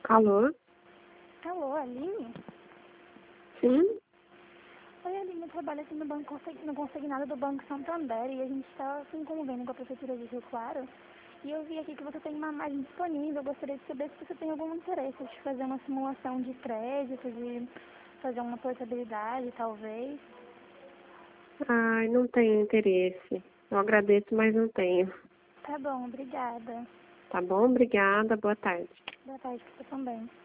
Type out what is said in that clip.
Alô? Alô, Aline? Sim? Oi, Aline, eu trabalho aqui no consignado do Banco Santander e a gente está com um convênio com a Prefeitura de Rio Claro. E eu vi aqui que você tem uma margem disponível. Eu gostaria de saber se você tem algum interesse de fazer uma simulação de crédito, de fazer uma portabilidade, talvez. Ai, não tenho interesse. Eu agradeço, mas não tenho. Tá bom, obrigada. Tá bom? Obrigada. Boa tarde. Boa tarde pra você também.